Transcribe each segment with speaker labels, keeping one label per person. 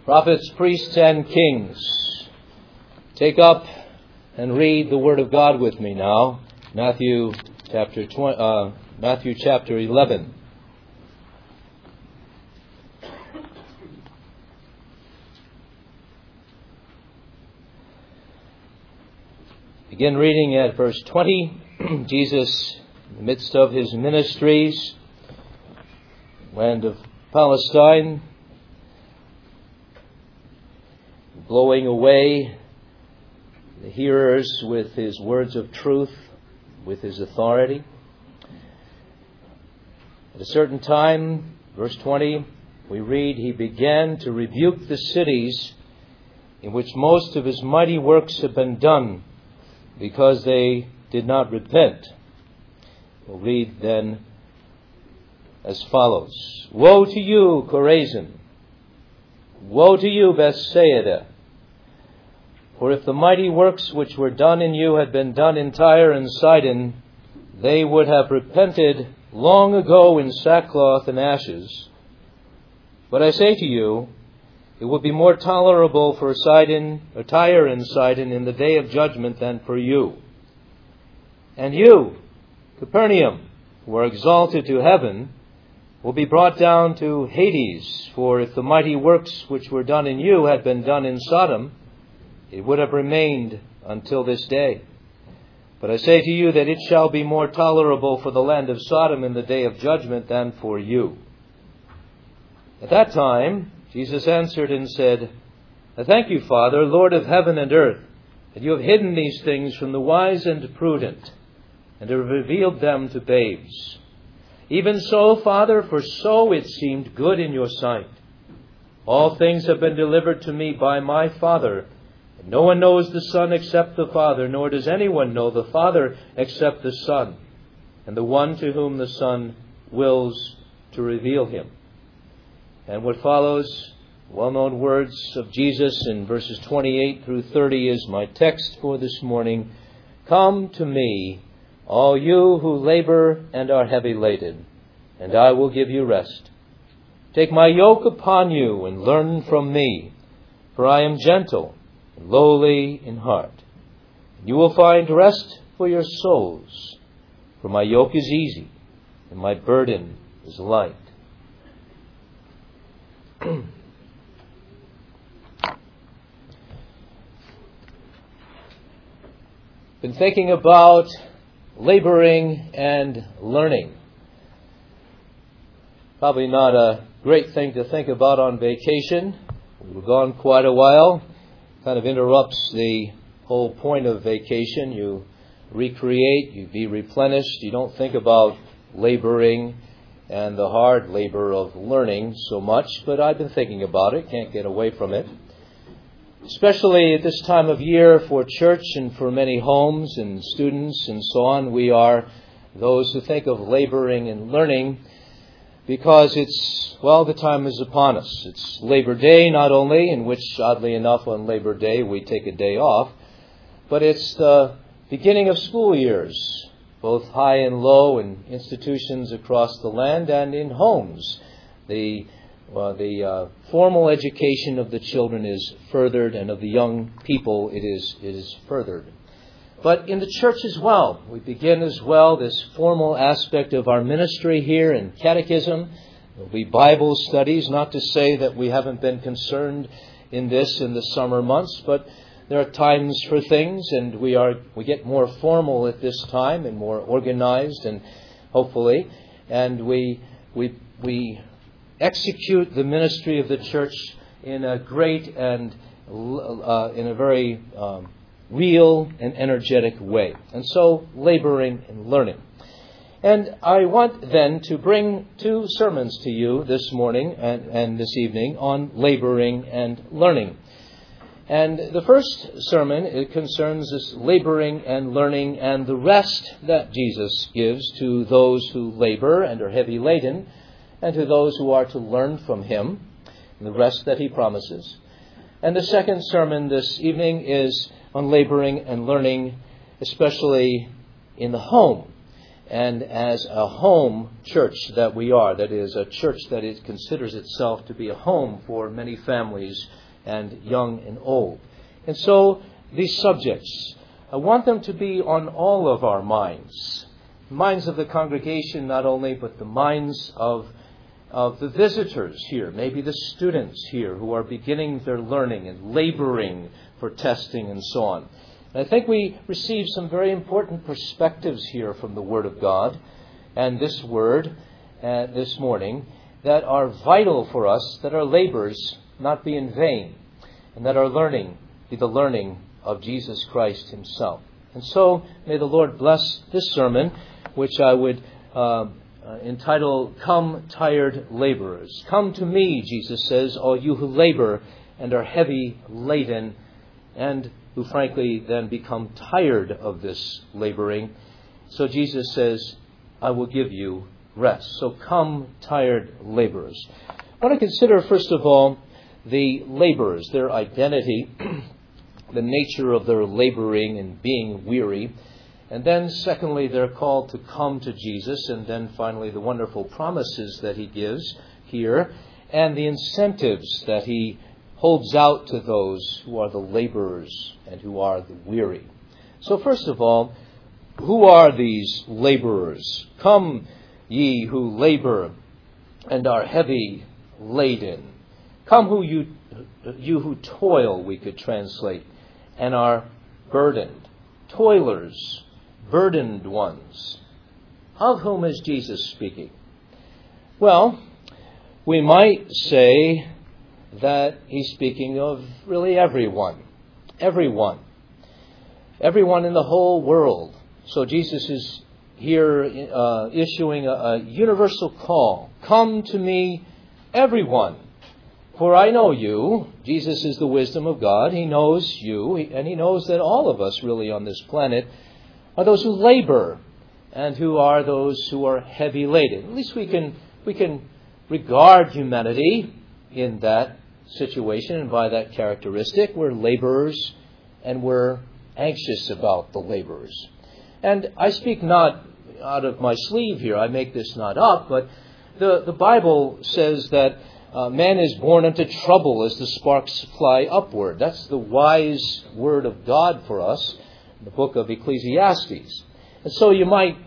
Speaker 1: Prophets, priests, and kings, take up and read the Word of God with me now. Matthew chapter 11. Begin reading at verse 20. Jesus, in the midst of his ministries, land of Palestine, blowing away the hearers with his words of truth, with his authority. At a certain time, verse 20, we read, he began to rebuke the cities in which most of his mighty works had been done, because they did not repent. We'll read then as follows. Woe to you, Chorazin! Woe to you, Bethsaida! For if the mighty works which were done in you had been done in Tyre and Sidon, they would have repented long ago in sackcloth and ashes. But I say to you, it would be more tolerable for Tyre and Sidon in the day of judgment than for you. And you, Capernaum, who are exalted to heaven, will be brought down to Hades. For if the mighty works which were done in you had been done in Sodom, it would have remained until this day. But I say to you that it shall be more tolerable for the land of Sodom in the day of judgment than for you. At that time, Jesus answered and said, I thank you, Father, Lord of heaven and earth, that you have hidden these things from the wise and prudent, and have revealed them to babes. Even so, Father, for so it seemed good in your sight. All things have been delivered to me by my Father. And no one knows the Son except the Father, nor does anyone know the Father except the Son, and the one to whom the Son wills to reveal him. And what follows, well-known words of Jesus in verses 28 through 30 is my text for this morning. Come to me, all you who labor and are heavy laden, and I will give you rest. Take my yoke upon you and learn from me, for I am gentle and lowly in heart. And you will find rest for your souls, for my yoke is easy and my burden is light. Been thinking about laboring and learning. Probably not a great thing to think about on vacation. We were gone quite a while. Kind of interrupts the whole point of vacation. You recreate, you be replenished. You don't think about laboring and the hard labor of learning so much, but I've been thinking about it, can't get away from it. Especially at this time of year for church and for many homes and students and so on, we are those who think of laboring and learning because the time is upon us. It's Labor Day not only, in which oddly enough on Labor Day we take a day off, but it's the beginning of school years, both high and low in institutions across the land and in homes. The formal education of the children is furthered, and of the young people it is furthered. But in the church as well, we begin as well this formal aspect of our ministry here in catechism. There'll be Bible studies, not to say that we haven't been concerned in this in the summer months, but there are times for things, and we get more formal at this time and more organized, and hopefully, and we execute the ministry of the church in a great and in a very real and energetic way. And so, laboring and learning. And I want then to bring two sermons to you this morning and this evening on laboring and learning. And the first sermon, it concerns this laboring and learning and the rest that Jesus gives to those who labor and are heavy laden, and to those who are to learn from him, and the rest that he promises. And the second sermon this evening is on laboring and learning, especially in the home. and as a home church that we are. That is, a church that considers itself to be a home for many families and young and old. And so these subjects, I want them to be on all of our minds. Minds of the congregation not only, but the minds of the visitors here, maybe the students here who are beginning their learning and laboring for testing and so on. And I think we receive some very important perspectives here from the Word of God and this Word this morning that are vital for us, that our labors not be in vain, and that our learning be the learning of Jesus Christ Himself. And so may the Lord bless this sermon, which I would entitle, Come Tired Laborers. Come to me, Jesus says, all you who labor and are heavy laden, and who frankly then become tired of this laboring. So Jesus says, I will give you rest. So come, tired laborers. I want to consider, first of all, the laborers, their identity, the nature of their laboring and being weary. And then, secondly, they're called to come to Jesus. And then, finally, the wonderful promises that He gives here and the incentives that He holds out to those who are the laborers and who are the weary. So, first of all, who are these laborers? Come, ye who labor and are heavy laden. Come, you who toil, we could translate, and are burdened. Toilers, burdened ones. Of whom is Jesus speaking? Well, we might say that He's speaking of really everyone. Everyone. Everyone in the whole world. So Jesus is here issuing a universal call. Come to me, everyone. For I know you. Jesus is the wisdom of God. He knows you, and He knows that all of us really on this planet are those who labor and who are those who are heavy laden. At least we can regard humanity in that situation and by that characteristic. We're laborers and we're anxious about the laborers. And I speak not out of my sleeve here. I make this not up, but the Bible says that man is born unto trouble as the sparks fly upward. That's the wise word of God for us in the book of Ecclesiastes. And so you might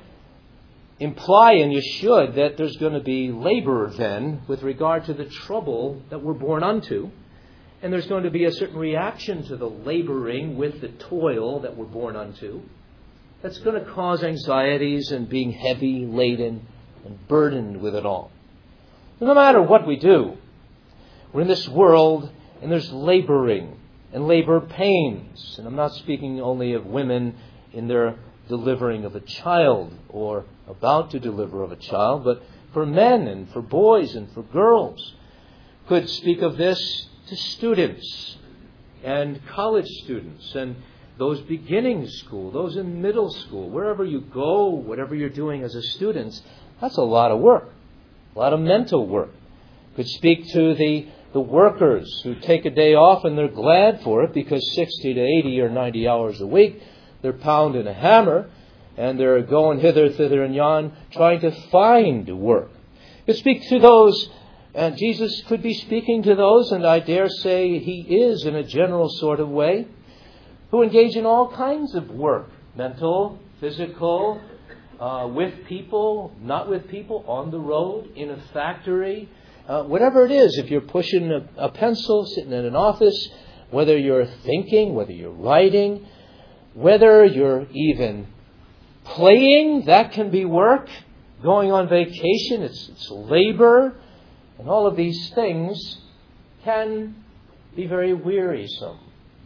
Speaker 1: imply, and you should, that there's going to be labor then with regard to the trouble that we're born unto. And there's going to be a certain reaction to the laboring with the toil that we're born unto. That's going to cause anxieties and being heavy laden and burdened with it all. No matter what we do, we're in this world and there's laboring and labor pains. And I'm not speaking only of women in their delivering of a child or about to deliver of a child, but for men and for boys and for girls. Could speak of this to students and college students and those beginning school, those in middle school, wherever you go, whatever you're doing as a student. That's a lot of work. A lot of mental work. Could speak to the workers who take a day off and they're glad for it because 60 to 80 or 90 hours a week they're pounding a hammer and they're going hither, thither, and yon trying to find work. Could speak to those, and Jesus could be speaking to those, and I dare say He is in a general sort of way, who engage in all kinds of work, mental, physical, with people, not with people, on the road, in a factory, whatever it is. If you're pushing a pencil, sitting in an office, whether you're thinking, whether you're writing, whether you're even playing, that can be work. Going on vacation, it's labor. And all of these things can be very wearisome.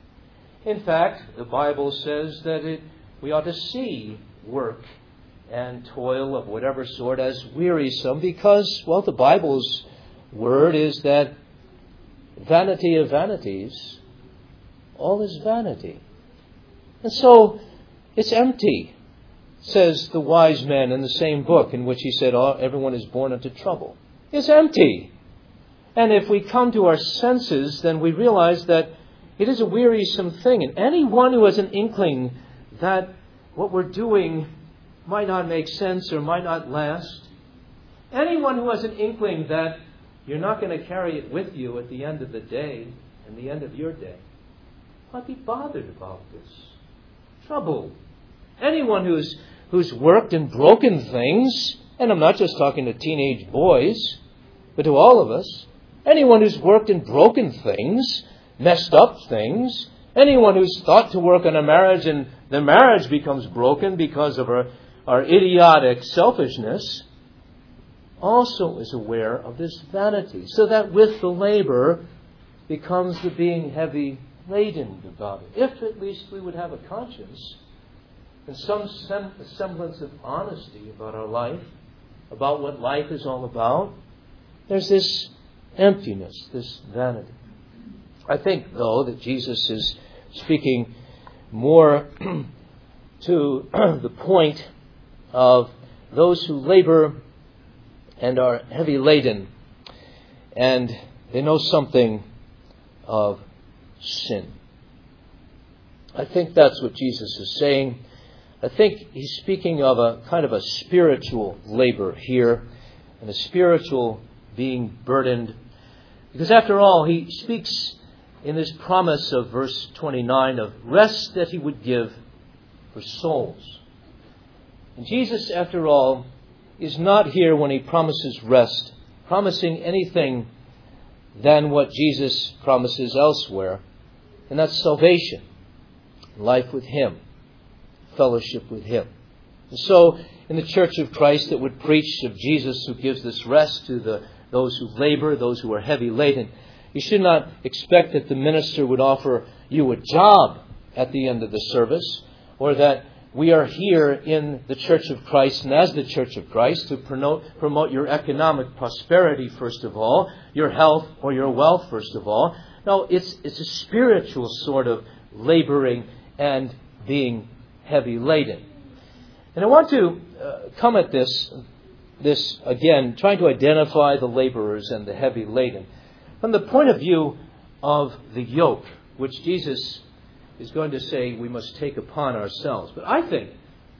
Speaker 1: In fact, the Bible says that we ought to see work and toil of whatever sort as wearisome because, well, the Bible's word is that vanity of vanities, all is vanity. And so it's empty, says the wise man in the same book in which he said, everyone is born unto trouble. It's empty. And if we come to our senses, then we realize that it is a wearisome thing. And anyone who has an inkling that what we're doing might not make sense or might not last. Anyone who has an inkling that you're not going to carry it with you at the end of the day and the end of your day might be bothered about this. Troubled. Anyone who's worked and broken things, and I'm not just talking to teenage boys, but to all of us, anyone who's worked and broken things, messed up things, anyone who's thought to work on a marriage and the marriage becomes broken because of our idiotic selfishness, also is aware of this vanity, so that with the labor becomes the being heavy laden about it. If at least we would have a conscience and some semblance of honesty about our life, about what life is all about, there's this emptiness, this vanity. I think, though, that Jesus is speaking more to the point of those who labor and are heavy laden, and they know something of sin. I think that's what Jesus is saying. I think he's speaking of a kind of a spiritual labor here, and a spiritual being burdened. Because after all, he speaks in this promise of verse 29 of rest that he would give for souls. And Jesus, after all, is not here when he promises rest, promising anything than what Jesus promises elsewhere, and that's salvation, life with him, fellowship with him. And so, in the Church of Christ that would preach of Jesus who gives this rest to those who labor, those who are heavy laden, you should not expect that the minister would offer you a job at the end of the service, or that we are here in the Church of Christ and as the Church of Christ to promote your economic prosperity, first of all, your health or your wealth, first of all. No, it's a spiritual sort of laboring and being heavy laden. And I want to come at this again, trying to identify the laborers and the heavy laden from the point of view of the yoke, which Jesus is going to say we must take upon ourselves. But I think,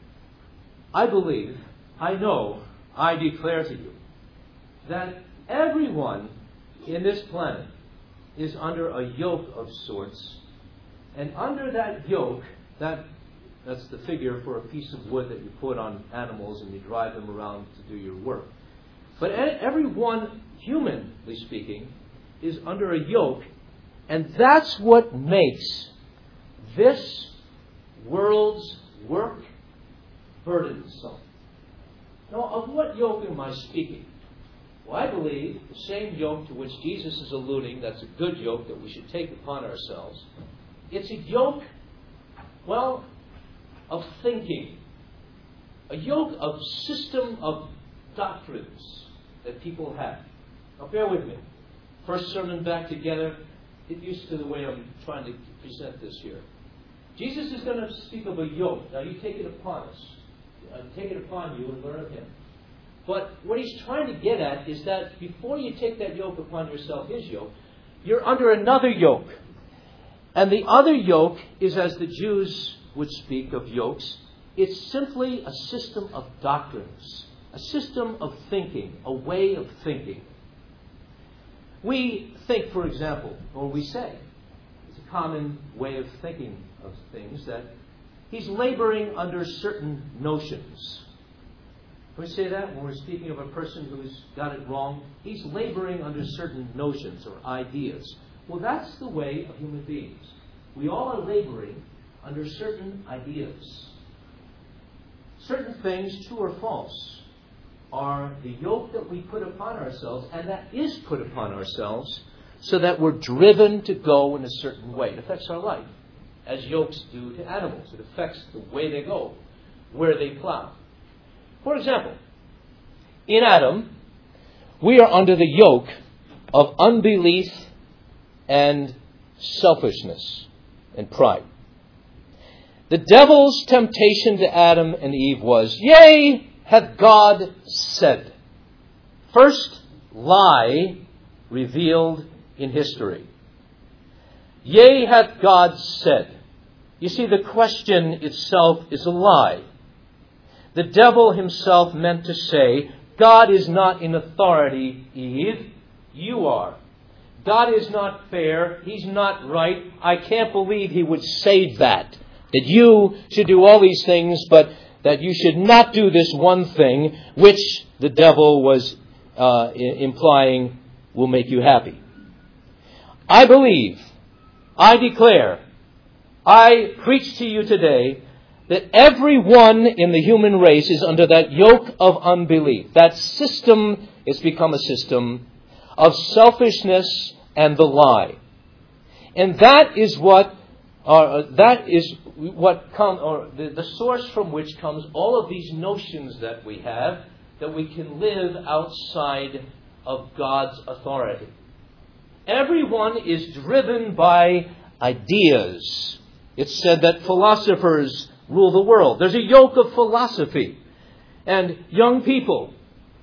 Speaker 1: I believe, I know, I declare to you that everyone in this planet is under a yoke of sorts. And under that yoke, that's the figure for a piece of wood that you put on animals and you drive them around to do your work. But everyone, humanly speaking, is under a yoke, and that's what makes this world's work burdensome. Now, of what yoke am I speaking? Well, I believe the same yoke to which Jesus is alluding, that's a good yoke that we should take upon ourselves. It's a yoke, well, of thinking. A yoke of system of doctrines that people have. Now, bear with me. First sermon back together, get used to the way I'm trying to present this here. Jesus is going to speak of a yoke. Now, you take it upon us. Take it upon you and learn of him. But what he's trying to get at is that before you take that yoke upon yourself, his yoke, you're under another yoke. And the other yoke is, as the Jews would speak of yokes, it's simply a system of doctrines, a system of thinking, a way of thinking. We think, for example, or we say, it's a common way of thinking of things, that he's laboring under certain notions. When we say that, when we're speaking of a person who's got it wrong, he's laboring under certain notions or ideas. Well, that's the way of human beings. We all are laboring under certain ideas. Certain things, true or false, are the yoke that we put upon ourselves, and that is put upon ourselves so that we're driven to go in a certain way. It affects our life, as yokes do to animals. It affects the way they go, where they plow. For example, in Adam, we are under the yoke of unbelief and selfishness and pride. The devil's temptation to Adam and Eve was, "Yea, hath God said." First lie revealed in history. Yea, hath God said. You see, the question itself is a lie. The devil himself meant to say, God is not in authority, Eve. You are. God is not fair. He's not right. I can't believe he would say that. That you should do all these things, but that you should not do this one thing, which the devil was implying will make you happy. I believe, I declare, I preach to you today that everyone in the human race is under that yoke of unbelief. That system has become a system of selfishness and the lie. And that is the source from which comes all of these notions that we have, that we can live outside of God's authority. Everyone is driven by ideas. It's said that philosophers rule the world. There's a yoke of philosophy. And young people,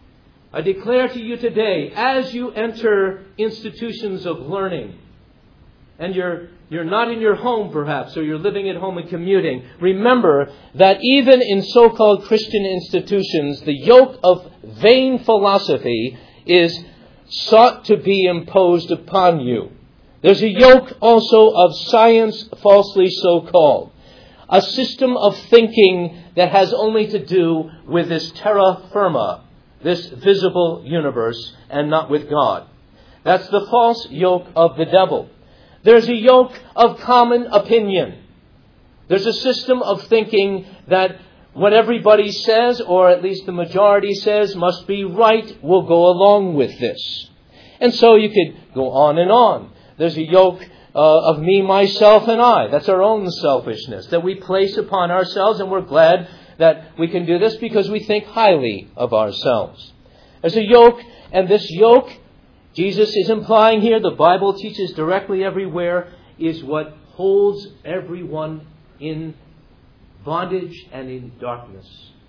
Speaker 1: I declare to you today, as you enter institutions of learning, and you're not in your home perhaps, or you're living at home and commuting, remember that even in so-called Christian institutions, the yoke of vain philosophy is sought to be imposed upon you. There's a yoke also of science, falsely so called. A system of thinking that has only to do with this terra firma, this visible universe, and not with God. That's the false yoke of the devil. There's a yoke of common opinion. There's a system of thinking that what everybody says, or at least the majority says, must be right. We'll go along with this. And so you could go on and on. There's a yoke of me, myself, and I. That's our own selfishness that we place upon ourselves, and we're glad that we can do this because we think highly of ourselves. There's a yoke, and this yoke, Jesus is implying here, the Bible teaches directly everywhere, is what holds everyone in bondage and in darkness.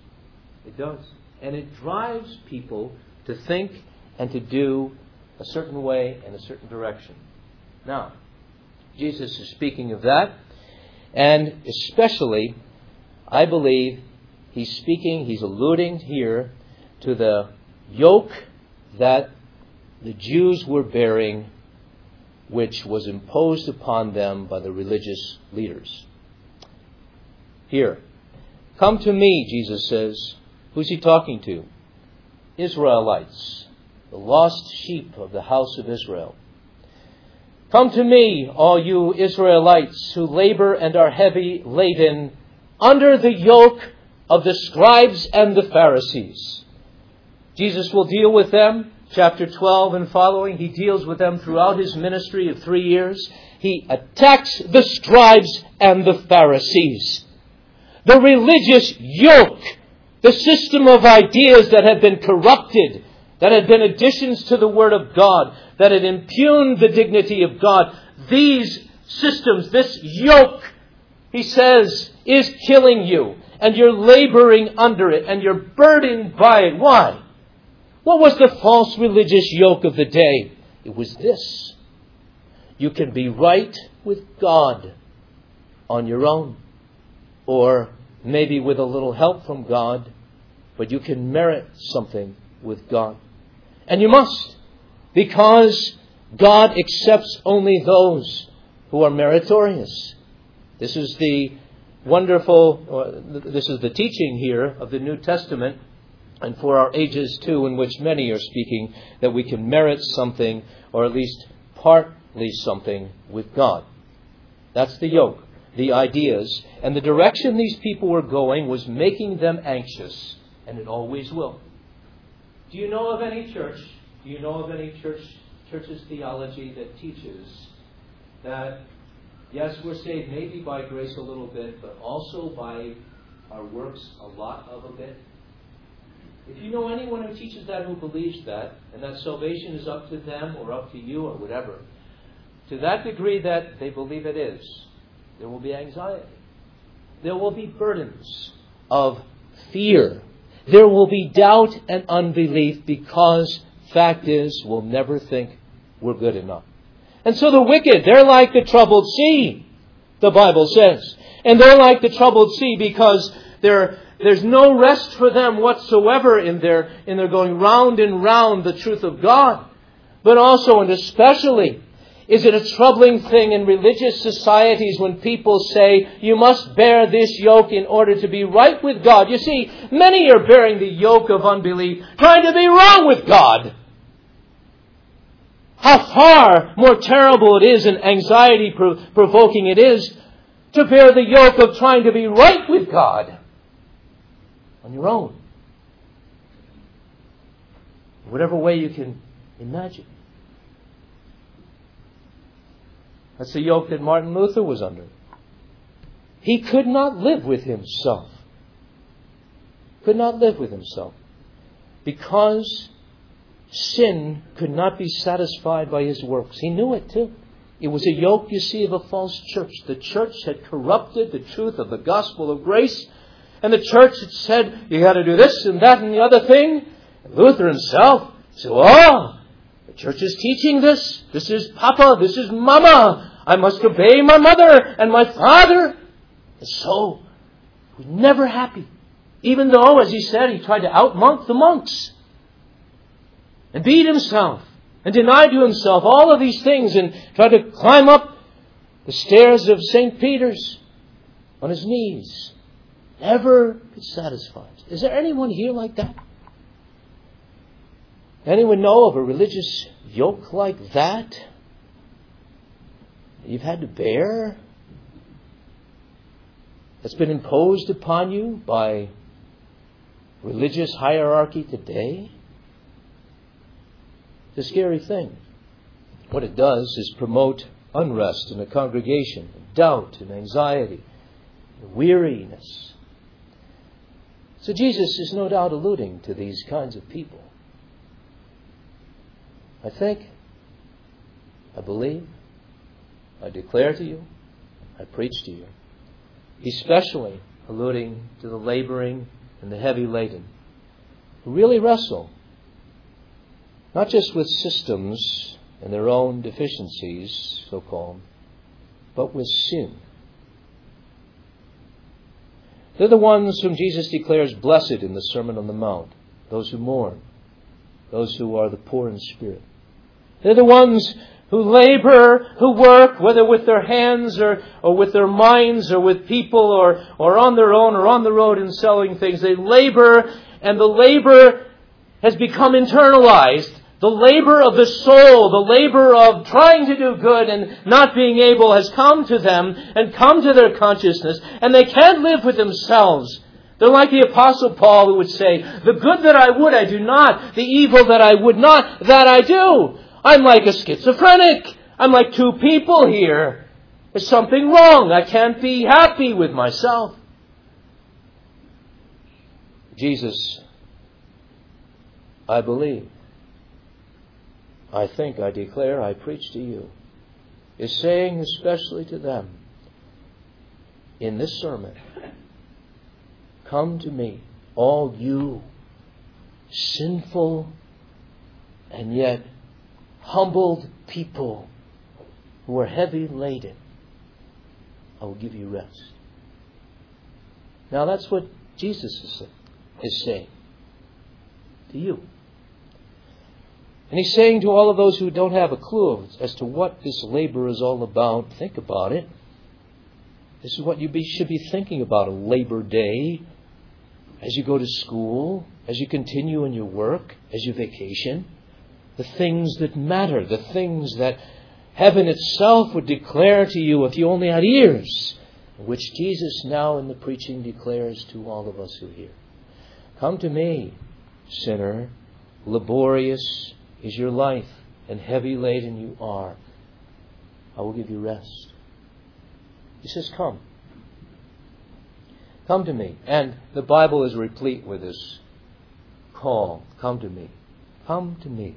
Speaker 1: It does. And it drives people to think and to do a certain way in a certain direction. Now, Jesus is speaking of that, and especially, I believe, he's alluding here to the yoke that the Jews were bearing, which was imposed upon them by the religious leaders. Here, come to me, Jesus says. Who's he talking to? Israelites, the lost sheep of the house of Israel. Come to me, all you Israelites who labor and are heavy laden, under the yoke of the scribes and the Pharisees. Jesus will deal with them. Chapter 12 and following, he deals with them throughout his ministry of 3 years. He attacks the scribes and the Pharisees. The religious yoke, the system of ideas that had been corrupted, that had been additions to the Word of God, that had impugned the dignity of God. These systems, this yoke, he says, is killing you. And you're laboring under it. And you're burdened by it. Why? What was the false religious yoke of the day? It was this. You can be right with God on your own. Or maybe with a little help from God. But you can merit something with God. And you must. Because God accepts only those who are meritorious. This is the this is the teaching here of the New Testament, and for our ages too, in which many are speaking, that we can merit something, or at least partly something, with God. That's the yoke, the ideas. And the direction these people were going was making them anxious, and it always will. Do you know of any church? Do you know of any church's theology that teaches that, yes, we're saved maybe by grace a little bit, but also by our works a lot of a bit? If you know anyone who teaches that, who believes that, and that salvation is up to them or up to you or whatever, to that degree that they believe it is, there will be anxiety. There will be burdens of fear. There will be doubt and unbelief because, fact is, we'll never think we're good enough. And so the wicked, they're like the troubled sea, the Bible says. And they're like the troubled sea because they're There's no rest for them whatsoever in their going round and round the truth of God. But also and especially, is it a troubling thing in religious societies when people say, you must bear this yoke in order to be right with God? You see, many are bearing the yoke of unbelief, trying to be wrong with God. How far more terrible it is and anxiety-provoking it is to bear the yoke of trying to be right with God on your own. Whatever way you can imagine. That's the yoke that Martin Luther was under. He could not live with himself. Could not live with himself. Because sin could not be satisfied by his works. He knew it too. It was a yoke, you see, of a false church. The church had corrupted the truth of the gospel of grace. And the church had said, you got to do this and that and the other thing. And Luther himself said, the church is teaching this. This is Papa. This is Mama. I must obey my mother and my father. And so, he was never happy. Even though, as he said, he tried to outmonk the monks. And beat himself. And denied to himself all of these things. And tried to climb up the stairs of St. Peter's on his knees. Never could satisfy. Is there anyone here like that? Anyone know of a religious yoke like that you've had to bear? That's been imposed upon you by religious hierarchy today? It's a scary thing. What it does is promote unrest in a congregation, doubt and anxiety, and weariness. So Jesus is no doubt alluding to these kinds of people. I think, I believe, I declare to you, I preach to you, especially alluding to the laboring and the heavy laden, who really wrestle, not just with systems and their own deficiencies, so-called, but with sin. They're the ones whom Jesus declares blessed in the Sermon on the Mount, those who mourn, those who are the poor in spirit. They're the ones who labor, who work, whether with their hands or with their minds or with people or on their own or on the road in selling things. They labor, and the labor has become internalized. The labor of the soul, the labor of trying to do good and not being able has come to them and come to their consciousness, and they can't live with themselves. They're like the Apostle Paul, who would say, the good that I would I do not, the evil that I would not, that I do. I'm like a schizophrenic. I'm like two people here. There's something wrong. I can't be happy with myself. Jesus, I believe, I think, I declare, I preach to you, is saying especially to them in this sermon, come to me, all you sinful and yet humbled people who are heavy laden. I will give you rest. Now that's what Jesus is saying to you. And he's saying to all of those who don't have a clue as to what this labor is all about, think about it. This is what you should be thinking about a Labor Day as you go to school, as you continue in your work, as you vacation. The things that matter, the things that heaven itself would declare to you if you only had ears, which Jesus now in the preaching declares to all of us who hear. Come to me, sinner, laborious is your life, and heavy laden you are. I will give you rest. He says, come. Come to me. And the Bible is replete with this call. Come to me. Come to me.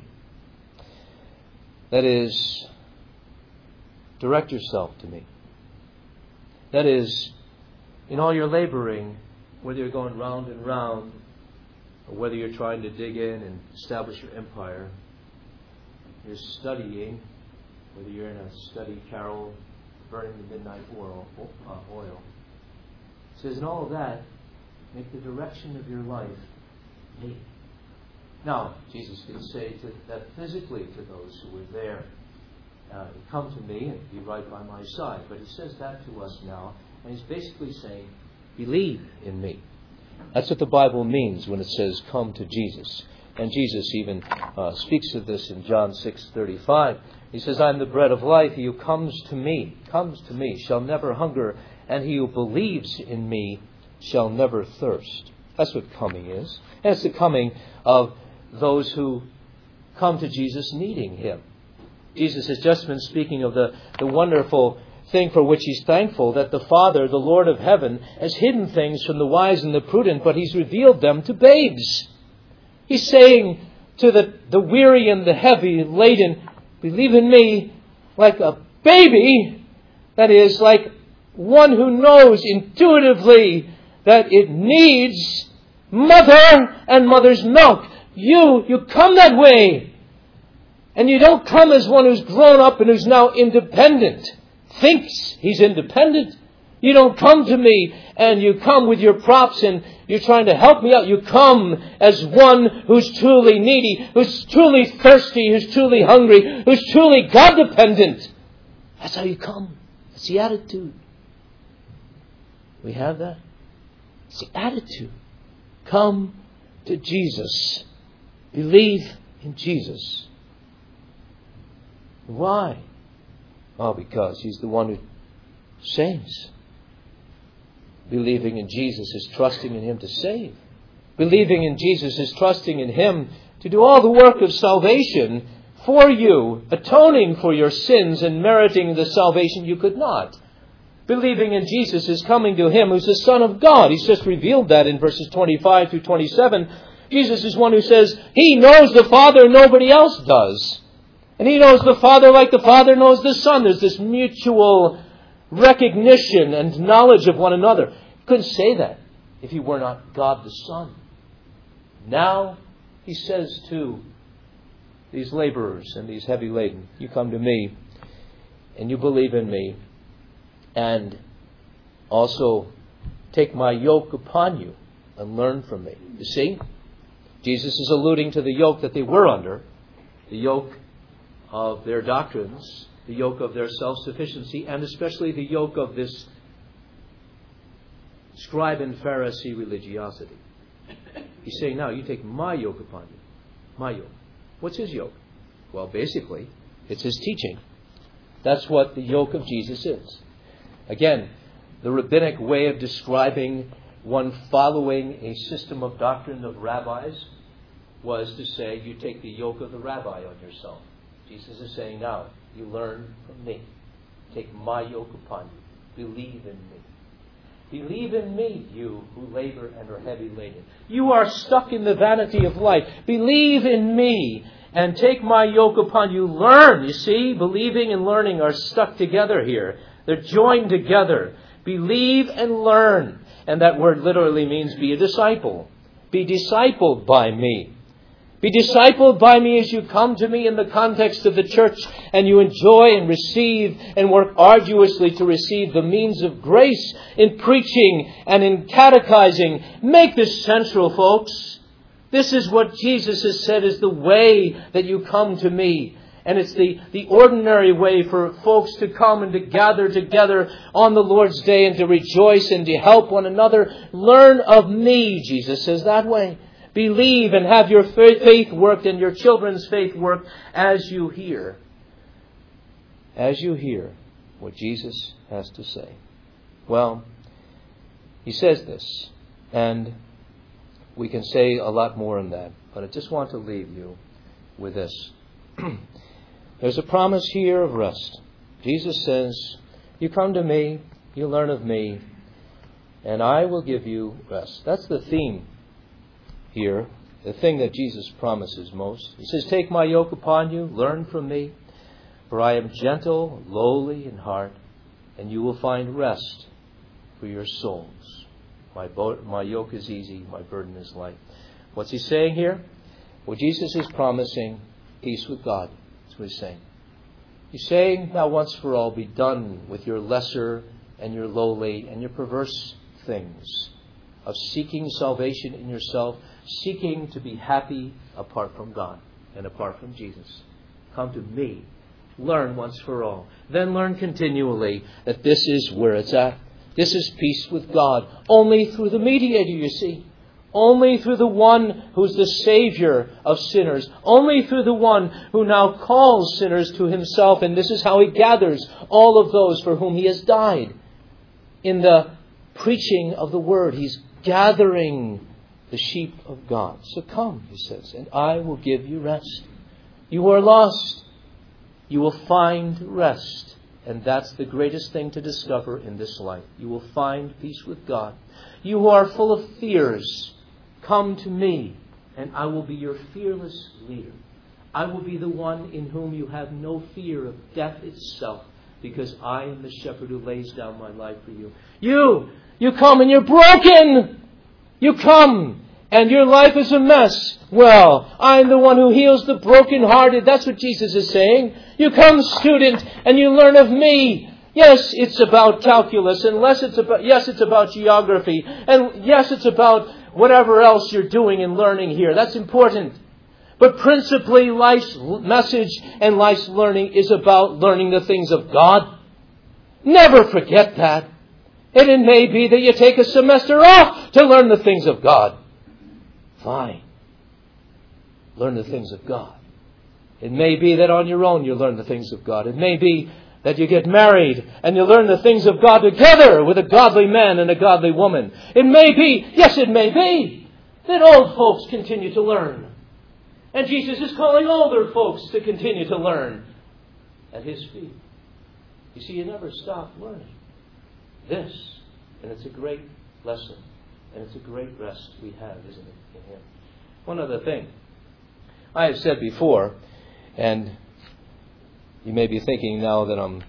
Speaker 1: That is, direct yourself to me. That is, in all your laboring, whether you're going round and round, or whether you're trying to dig in and establish your empire, you're studying, whether you're in a study carol, burning the midnight oil. It says in all of that, Make the direction of your life me. Now, Jesus did say that physically to those who were there. Come to me and be right by my side. But he says that to us now. And he's basically saying, believe in me. That's what the Bible means when it says, come to Jesus. And Jesus even speaks of this in John 6:35. He says, I am the bread of life. He who comes to me, shall never hunger. And he who believes in me shall never thirst. That's what coming is. And it's the coming of those who come to Jesus needing him. Jesus has just been speaking of the wonderful thing for which he's thankful, that the Father, the Lord of heaven, has hidden things from the wise and the prudent, but he's revealed them to babes. He's saying to the weary and the heavy laden, believe in me like a baby, that is, like one who knows intuitively that it needs mother and mother's milk. You come that way. And you don't come as one who's grown up and who's now independent, thinks he's independent. You don't come to me and you come with your props and you're trying to help me out. You come as one who's truly needy, who's truly thirsty, who's truly hungry, who's truly God-dependent. That's how you come. That's the attitude. We have that? It's the attitude. Come to Jesus. Believe in Jesus. Why? Oh, because he's the one who saves. Believing in Jesus is trusting in him to save. Believing in Jesus is trusting in him to do all the work of salvation for you, atoning for your sins and meriting the salvation you could not. Believing in Jesus is coming to him who's the Son of God. He's just revealed that in verses 25 through 27. Jesus is one who says he knows the Father, nobody else does. And he knows the Father like the Father knows the Son. There's this mutual recognition and knowledge of one another. He couldn't say that if he were not God the Son. Now he says to these laborers and these heavy laden, you come to me and you believe in me and also take my yoke upon you and learn from me. You see, Jesus is alluding to the yoke that they were under, the yoke of their doctrines, the yoke of their self-sufficiency, and especially the yoke of this scribe and Pharisee religiosity. He's saying, now you take my yoke upon you. My yoke. What's his yoke? Well, basically, it's his teaching. That's what the yoke of Jesus is. Again, the rabbinic way of describing one following a system of doctrine of rabbis was to say, you take the yoke of the rabbi on yourself. Jesus is saying, now, you learn from me. Take my yoke upon you. Believe in me. Believe in me, you who labor and are heavy laden. You are stuck in the vanity of life. Believe in me and take my yoke upon you. Learn. You see, believing and learning are stuck together here. They're joined together. Believe and learn. And that word literally means be a disciple. Be discipled by me. Be discipled by me as you come to me in the context of the church and you enjoy and receive and work arduously to receive the means of grace in preaching and in catechizing. Make this central, folks. This is what Jesus has said is the way that you come to me. And it's the ordinary way for folks to come and to gather together on the Lord's Day and to rejoice and to help one another. Learn of me, Jesus says that way. Believe and have your faith worked and your children's faith worked as you hear. As you hear what Jesus has to say. Well, he says this, and we can say a lot more than that, but I just want to leave you with this. There's a promise here of rest. Jesus says, you come to me, you learn of me, and I will give you rest. That's the theme here, the thing that Jesus promises most. He says, take my yoke upon you, learn from me, for I am gentle, lowly in heart, and you will find rest for your souls. My yoke is easy, my burden is light. What's he saying here? Well, Jesus is promising peace with God. That's what he's saying. He's saying, now once for all, be done with your lesser and your lowly and your perverse things. of seeking salvation in yourself, seeking to be happy apart from God and apart from Jesus. Come to me. Learn once for all. Then learn continually that this is where it's at. This is peace with God. Only through the mediator, you see. Only through the one who's the Savior of sinners. Only through the one who now calls sinners to himself. And this is how he gathers all of those for whom he has died. In the preaching of the word, he's gathering the sheep of God. So come, he says, and I will give you rest. You who are lost, you will find rest. And that's the greatest thing to discover in this life. You will find peace with God. You who are full of fears, come to me, and I will be your fearless leader. I will be the one in whom you have no fear of death itself, because I am the shepherd who lays down my life for you. You come and you're broken. You come and your life is a mess. Well, I'm the one who heals the brokenhearted. That's what Jesus is saying. You come, student, and you learn of me. Yes, it's about calculus, and yes, it's about geography, and yes, it's about whatever else you're doing and learning here. That's important. But principally, life's message and life's learning is about learning the things of God. Never forget that. And it may be that you take a semester off to learn the things of God. Fine. Learn the things of God. It may be that on your own you learn the things of God. It may be that you get married and you learn the things of God together with a godly man and a godly woman. It may be, yes, it may be, that old folks continue to learn. And Jesus is calling older folks to continue to learn at His feet. You see, you never stop learning this. And it's a great lesson. And it's a great rest we have, isn't it, in Him? One other thing. I have said before, and you may be thinking now that I'm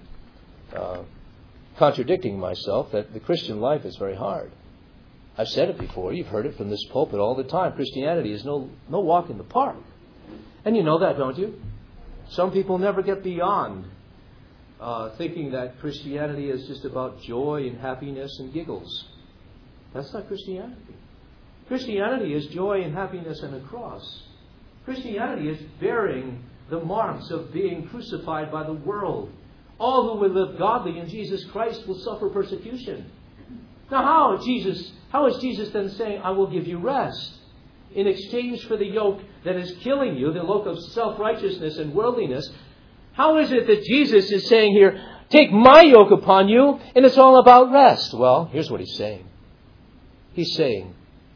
Speaker 1: contradicting myself, that the Christian life is very hard. I've said it before. You've heard it from this pulpit all the time. Christianity is no walk in the park. And you know that, don't you? Some people never get beyond thinking that Christianity is just about joy and happiness and giggles. That's not Christianity. Christianity is joy and happiness and a cross. Christianity is bearing the marks of being crucified by the world. All who will live godly in Jesus Christ will suffer persecution. Now how is Jesus then saying, I will give you rest in exchange for the yoke that is killing you, the yoke of self-righteousness and worldliness? How is it that Jesus is saying here, take my yoke upon you, and it's all about rest? Well, here's what He's saying. He's saying,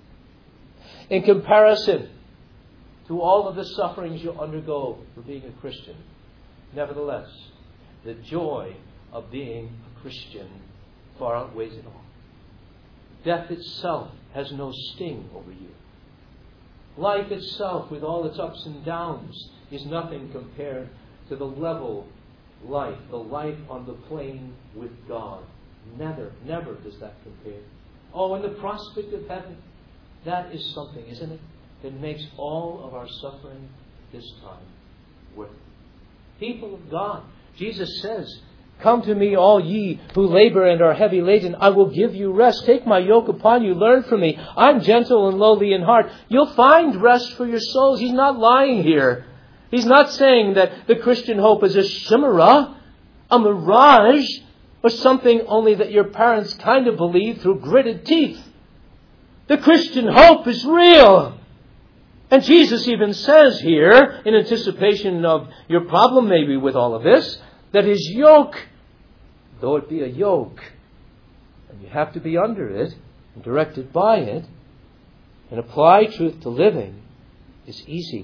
Speaker 1: in comparison to all of the sufferings you undergo for being a Christian, nevertheless, the joy of being a Christian far outweighs it all. Death itself has no sting over you. Life itself, with all its ups and downs, is nothing compared to the level life, the life on the plane with God. Never does that compare. Oh, and the prospect of heaven, that is something, isn't it, that makes all of our suffering this time worth it. People of God, Jesus says, come to me, all ye who labor and are heavy laden. I will give you rest. Take my yoke upon you. Learn from me. I'm gentle and lowly in heart. You'll find rest for your souls. He's not lying here. He's not saying that the Christian hope is a chimera, a mirage, or something only that your parents kind of believe through gritted teeth. The Christian hope is real. And Jesus even says here, in anticipation of your problem maybe with all of this, that His yoke, though it be a yoke, and you have to be under it, and directed by it, and apply truth to living, is easy.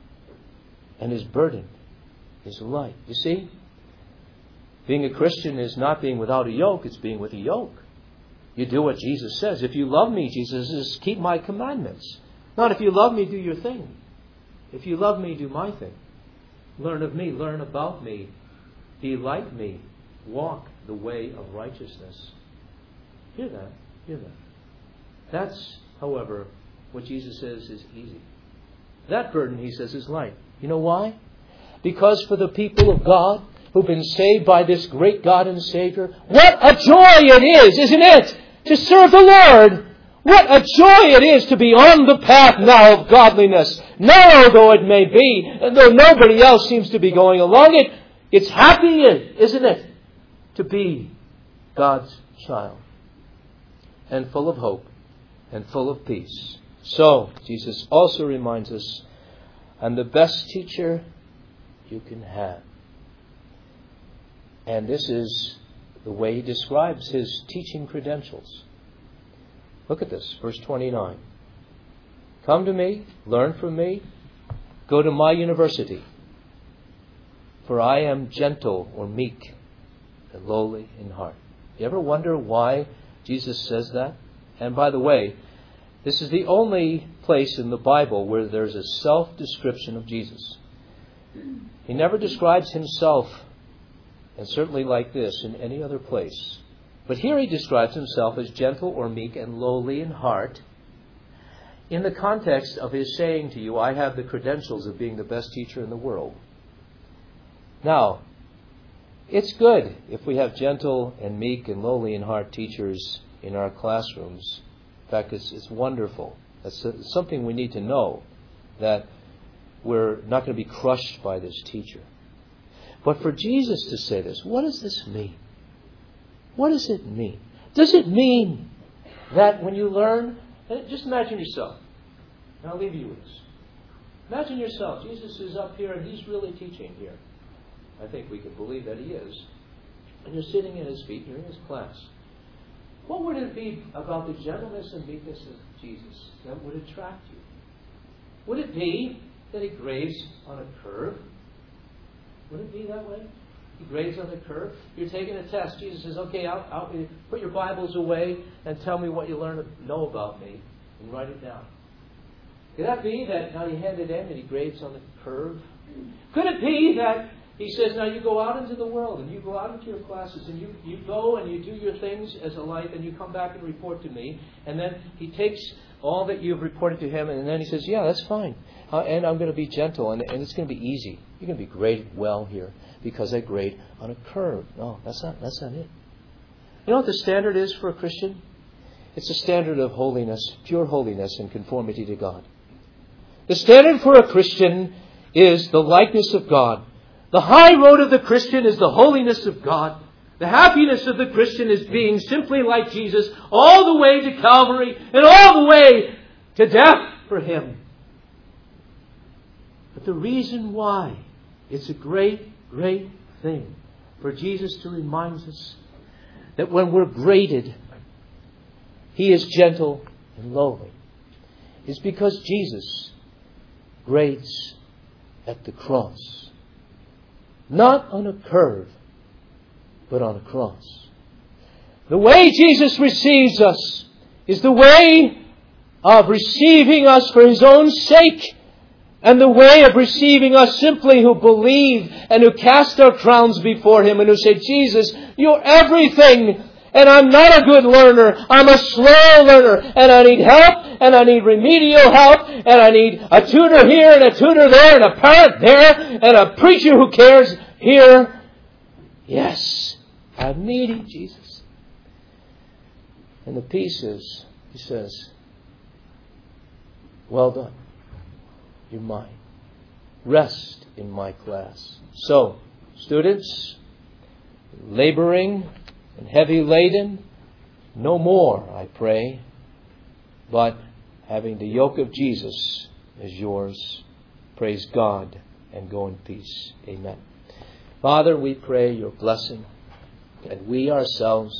Speaker 1: And His burden is light. You see? Being a Christian is not being without a yoke, it's being with a yoke. You do what Jesus says. If you love me, Jesus says, keep my commandments. Not if you love me, do your thing. If you love me, do my thing. Learn of me, learn about me. Be like me. Walk the way of righteousness. Hear that? Hear that? That's, however, what Jesus says is easy. That burden, He says, is light. You know why? Because for the people of God who've been saved by this great God and Savior, what a joy it is, isn't it? To serve the Lord. What a joy it is to be on the path now of godliness. Narrow though it may be, and though nobody else seems to be going along it, it's happy, isn't it, to be God's child. And full of hope and full of peace. So, Jesus also reminds us, I'm the best teacher you can have. And this is the way He describes His teaching credentials. Look at this, verse 29. Come to me, learn from me, go to my university. For I am gentle or meek and lowly in heart. You ever wonder why Jesus says that? And by the way, this is the only place in the Bible where there's a self-description of Jesus. He never describes Himself, and certainly like this, in any other place. But here He describes Himself as gentle or meek and lowly in heart, in the context of His saying to you, I have the credentials of being the best teacher in the world. Now, it's good if we have gentle and meek and lowly in heart teachers in our classrooms. In fact, it's wonderful. That's something we need to know, that we're not going to be crushed by this teacher. But for Jesus to say this, what does this mean? What does it mean? Does it mean that when you learn, just imagine yourself. And I'll leave you with this. Imagine yourself. Jesus is up here and He's really teaching here. I think we can believe that He is. And you're sitting at His feet, you're in His class. What would it be about the gentleness and meekness of Jesus that would attract you? Would it be that He grades on a curve? Would it be that way? He grades on the curve. You're taking a test. Jesus says, okay, I'll put your Bibles away and tell me what you know about me and write it down. Could that be that now you hand it in and He grades on the curve? Could it be that He says, now you go out into the world and you go out into your classes and you go and you do your things as a life and you come back and report to me, and then He takes all that you've reported to Him and then He says, yeah, that's fine. And I'm going to be gentle and it's going to be easy. You're going to be graded well here because I grade on a curve. No, that's not it. You know what the standard is for a Christian? It's a standard of holiness, pure holiness and conformity to God. The standard for a Christian is the likeness of God. The high road of the Christian is the holiness of God. The happiness of the Christian is being simply like Jesus all the way to Calvary and all the way to death for Him. But the reason why it's a great, great thing for Jesus to remind us that when we're graded, He is gentle and lowly, is because Jesus grades at the cross. Not on a curve, but on a cross. The way Jesus receives us is the way of receiving us for His own sake, and the way of receiving us simply who believe and who cast our crowns before Him and who say, Jesus, You're everything, and I'm not a good learner. I'm a slow learner, and I need help, and I need remedial help, and I need a tutor here and a tutor there and a parent there and a preacher who cares here. Yes, I'm needing Jesus. And the peace is, He says, well done. You're mine. Rest in my class. So, students, laboring and heavy laden, no more, I pray, but having the yoke of Jesus as yours. Praise God and go in peace. Amen. Father, we pray Your blessing, and we ourselves,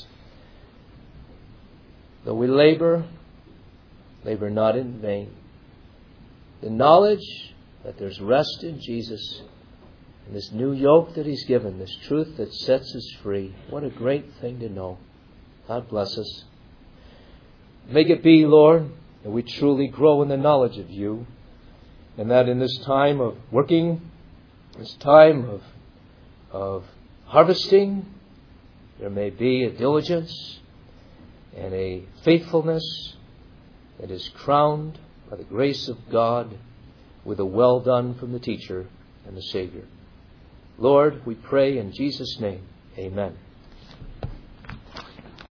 Speaker 1: though we labor not in vain. The knowledge that there's rest in Jesus and this new yoke that He's given, this truth that sets us free. What a great thing to know. God bless us. Make it be, Lord, that we truly grow in the knowledge of You, and that in this time of working, this time of harvesting, there may be a diligence and a faithfulness that is crowned by the grace of God with a well done from the teacher and the Savior. Lord, we pray in Jesus' name. Amen.